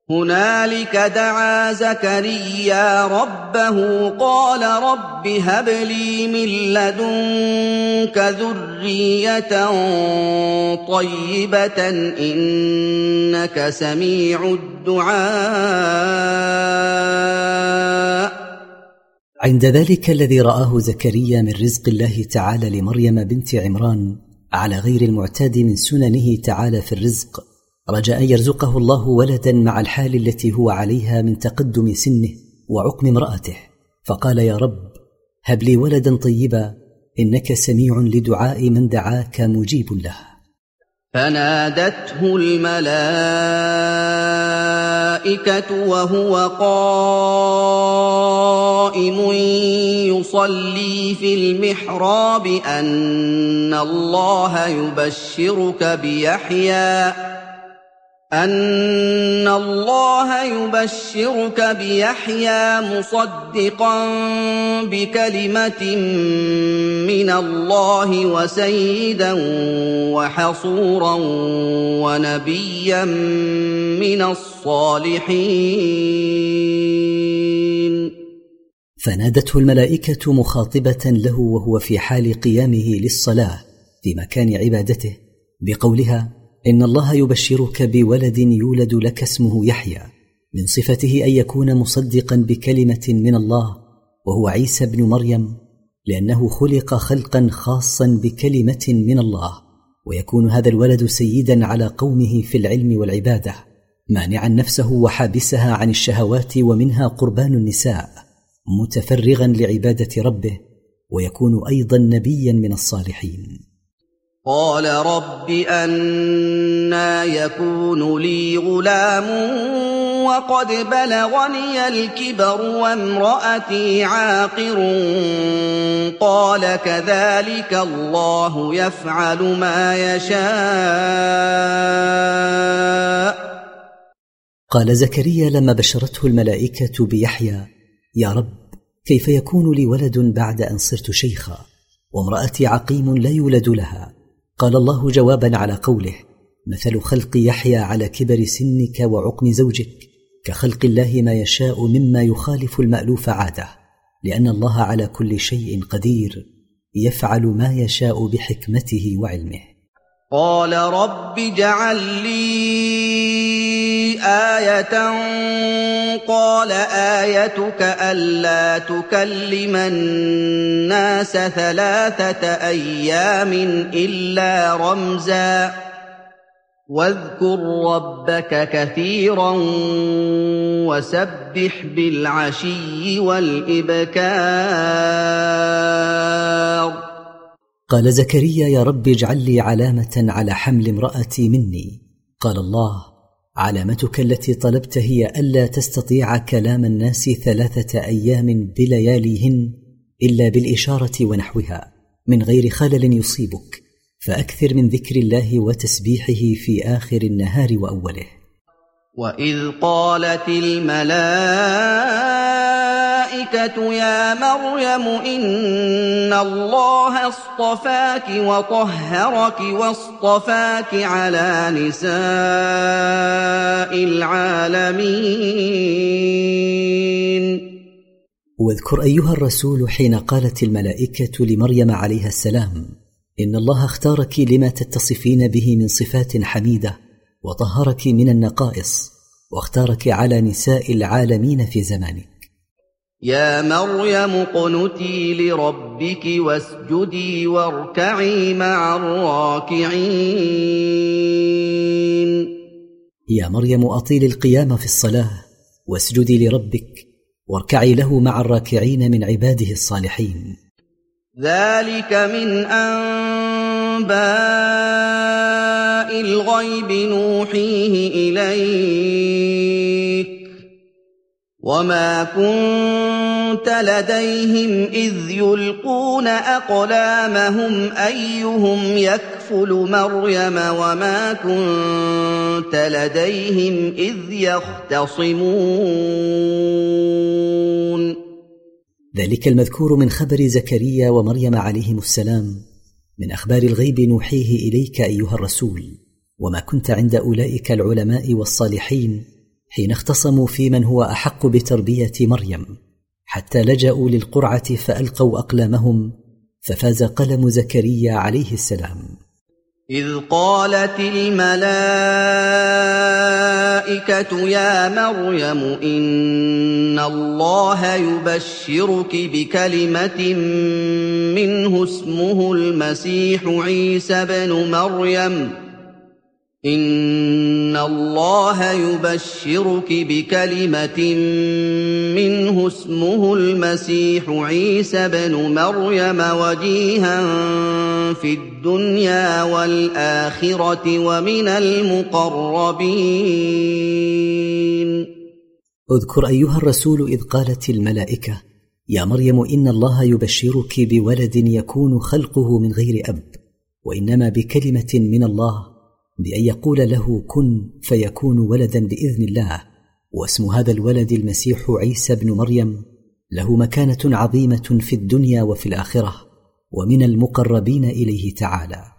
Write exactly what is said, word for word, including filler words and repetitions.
هنالك دعا زكريا ربه قال رب هب لي من لدنك ذرية طيبة إنك سميع الدعاء. عند ذلك الذي رآه زكريا من رزق الله تعالى لمريم بنت عمران على غير المعتاد من سننه تعالى في الرزق، رجاء أن يرزقه الله ولدا مع الحال التي هو عليها من تقدم سنه وعقم امرأته، فقال يا رب هب لي ولدا طيبا إنك سميع لدعاء من دعاك مجيب له. فنادته الملائكة وهو قائم يصلي في المحراب أن الله يبشرك بيحيى أن الله يبشرك بيحيى مصدقا بكلمة من الله وسيدا وحصورا ونبيا من الصالحين. فنادته الملائكة مخاطبة له وهو في حال قيامه للصلاة في مكان عبادته بقولها إن الله يبشرك بولد يولد لك اسمه يحيى، من صفته أن يكون مصدقا بكلمة من الله وهو عيسى بن مريم، لأنه خلق خلقا خاصا بكلمة من الله، ويكون هذا الولد سيدا على قومه في العلم والعبادة، مانعا نفسه وحابسها عن الشهوات ومنها قربان النساء، متفرغا لعبادة ربه، ويكون أيضا نبيا من الصالحين. قال رب أنى يكون لي غلام وقد بلغني الكبر وامرأتي عاقر قال كذلك الله يفعل ما يشاء. قال زكريا لما بشرته الملائكة بيحيى يا رب كيف يكون لي ولد بعد أن صرت شيخا وامرأتي عقيم لا يولد لها؟ قال الله جوابا على قوله مثل خلق يحيى على كبر سنك وعقم زوجك كخلق الله ما يشاء مما يخالف المألوف عاده، لأن الله على كل شيء قدير يفعل ما يشاء بحكمته وعلمه. قال رب اجعل لي آية قال آيتك ألا تكلم الناس ثلاثة أيام إلا رمزا واذكر ربك كثيرا وسبح بالعشي والإبكار. قال زكريا يا رب اجعل لي علامة على حمل امرأتي مني. قال الله علامتك التي طلبت هي ألا تستطيع كلام الناس ثلاثة أيام بلياليهن إلا بالإشارة ونحوها من غير خلل يصيبك، فأكثر من ذكر الله وتسبيحه في آخر النهار وأوله. وإذ قالت الملائكة يا مريم إن الله اصطفاك وطهرك واصطفاك على نساء العالمين. واذكر أيها الرسول حين قالت الملائكة لمريم عليها السلام إن الله اختارك لما تتصفين به من صفات حميدة وطهرك من النقائص واختارك على نساء العالمين في زمانك. يا مريم اقنتي لربك واسجدي واركعي مع الراكعين. يا مريم أطيل القيام في الصلاة واسجدي لربك واركعي له مع الراكعين من عباده الصالحين. ذلك من أنباء الغيب نوحيه إليك وما كنت لديهم إذ يلقون أقلامهم أيهم يكفل مريم وما كنت لديهم إذ يختصمون. ذلك المذكور من خبر زكريا ومريم عليهم السلام من أخبار الغيب نوحيه إليك أيها الرسول، وما كنت عند أولئك العلماء والصالحين حين اختصموا في من هو أحق بتربية مريم، حتى لجأوا للقرعة فألقوا أقلامهم، ففاز قلم زكريا عليه السلام. إذ قالت الملائكة يا مريم إن الله يبشرك بكلمة منه اسمه المسيح عيسى بن مريم إن الله يبشرك بكلمة منه اسمه المسيح عيسى بن مريم وجيها في الدنيا والآخرة ومن المقربين. اذكر أيها الرسول إذ قالت الملائكة يا مريم إن الله يبشرك بولد يكون خلقه من غير أب، وإنما بكلمة من الله بأن يقول له كن فيكون ولدا بإذن الله، واسم هذا الولد المسيح عيسى بن مريم، له مكانة عظيمة في الدنيا وفي الآخرة ومن المقربين إليه تعالى.